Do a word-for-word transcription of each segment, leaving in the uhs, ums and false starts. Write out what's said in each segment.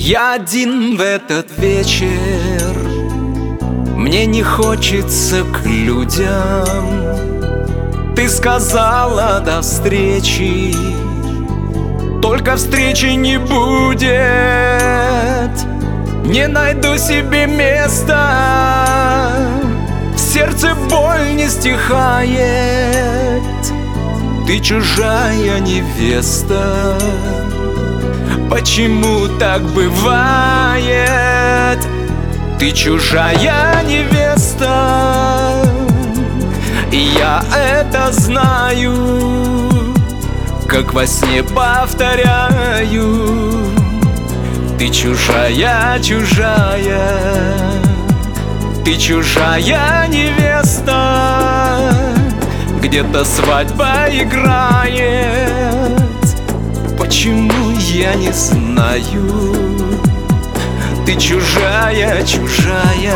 Я один в этот вечер, мне не хочется к людям. Ты сказала до встречи, только встречи не будет. Не найду себе места, в сердце боль не стихает. Ты чужая невеста, почему так бывает? Ты чужая невеста, и я это знаю, как во сне повторяю. Ты чужая, чужая, ты чужая невеста. Где-то свадьба играет, почему я не знаю. Ты чужая, чужая,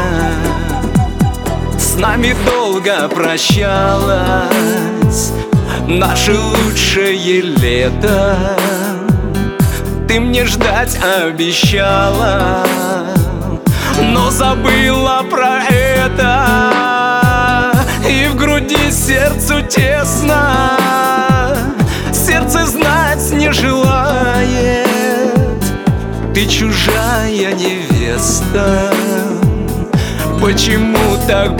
с нами долго прощалась наше лучшее лето. Ты мне ждать обещала, но забыла про это. И в груди сердцу тесно, сердце знать не желает. Ты чужая невеста, почему так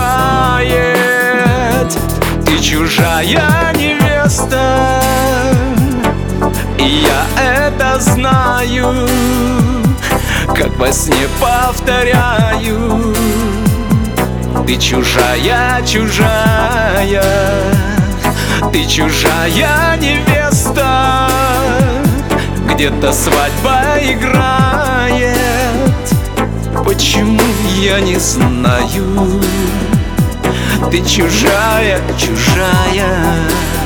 бывает? Ты чужая невеста, и я это знаю, как во сне повторяю. Ты чужая, чужая, ты чужая невеста. Где-то свадьба играет, почему я не знаю. Ты чужая, чужая.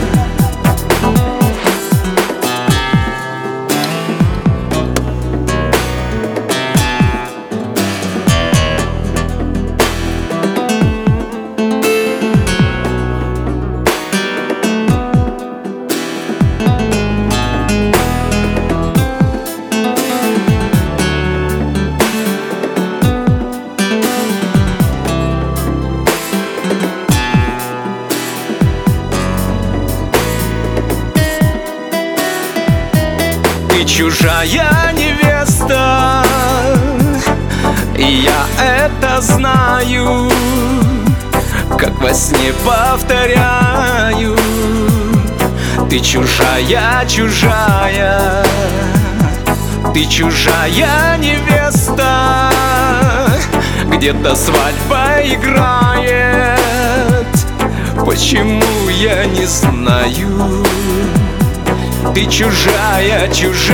Ты чужая невеста, и я это знаю, как во сне повторяю. Ты чужая, чужая, ты чужая невеста. Где-то свадьба играет, почему я не знаю. Ты чужая,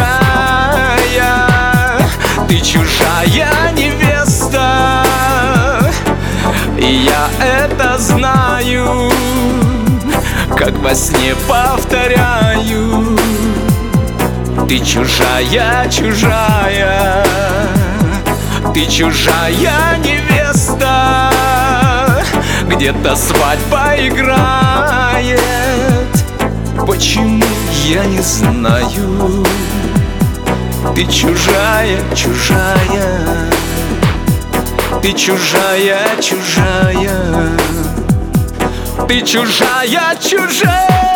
чужая, ты чужая невеста, и я это знаю, как во сне повторяю. Ты чужая, чужая, ты чужая невеста. Где-то свадьба играет, почему я не знаю. Ты чужая, чужая, ты чужая, чужая, ты чужая, чужая.